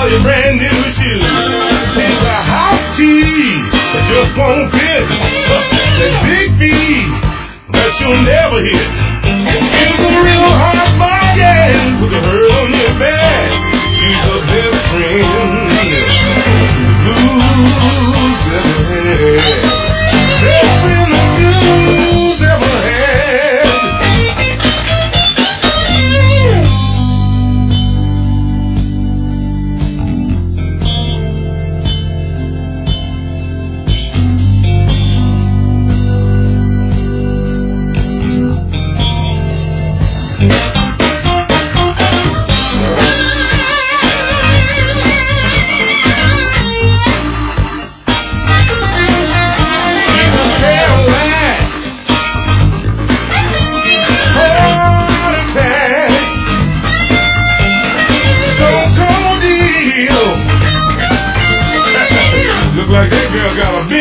your brand new shoes. She's a house key that just won't fit. That big fee that you'll never hit. She's a real hard bargain. Put her on your back. She's the best friend the blues ever had. Best friend the blues ever had. Like that girl got a big